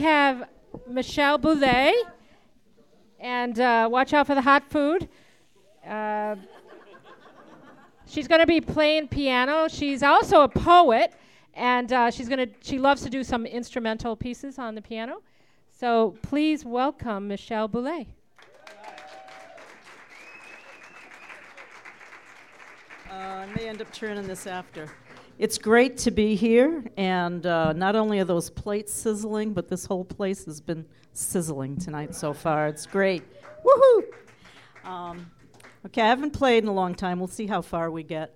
have Michelle Boulay. And watch out for the hot food. She's going to be playing piano. She's also a poet, and she loves to do some instrumental pieces on the piano. So please welcome Michelle Boulay. I may end up turning this after. It's great to be here, and not only are those plates sizzling, but this whole place has been sizzling tonight so far. It's great. Woohoo! Okay, I haven't played in a long time. We'll see how far we get.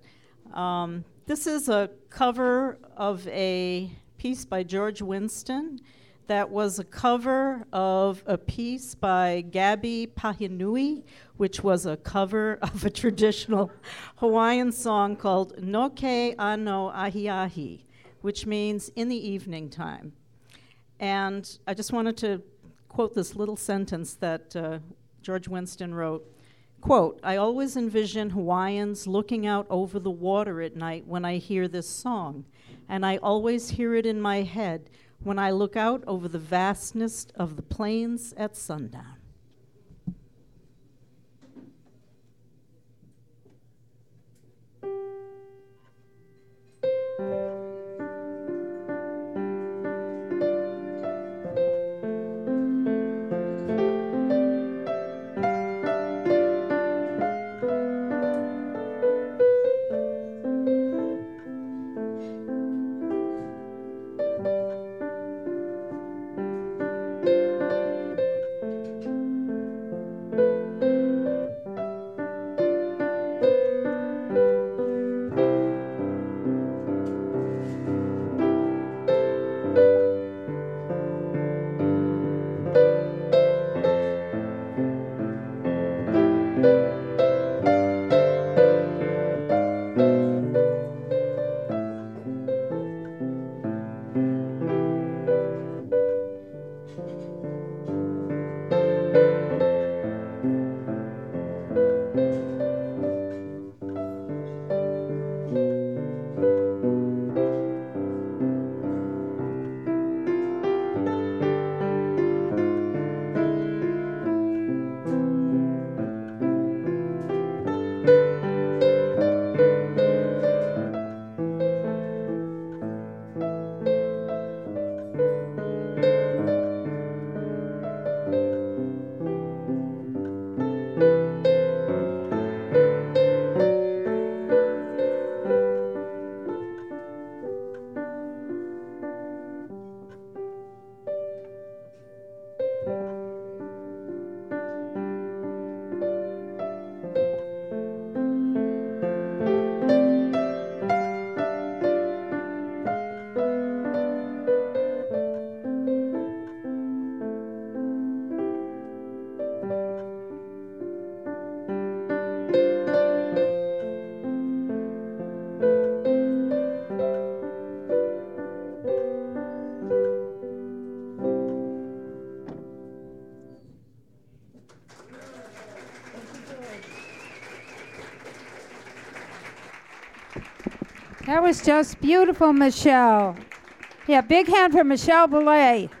This is a cover of a piece by George Winston that was a cover of a piece by Gabi Pahinui, which was a cover of a traditional Hawaiian song called No Ke Ano Ahi Ahi, which means in the evening time. And I just wanted to quote this little sentence that George Winston wrote. Quote, I always envision Hawaiians looking out over the water at night when I hear this song, and I always hear it in my head when I look out over the vastness of the plains at sundown. That was just beautiful, Michelle. Yeah, big hand for Michelle Boulay.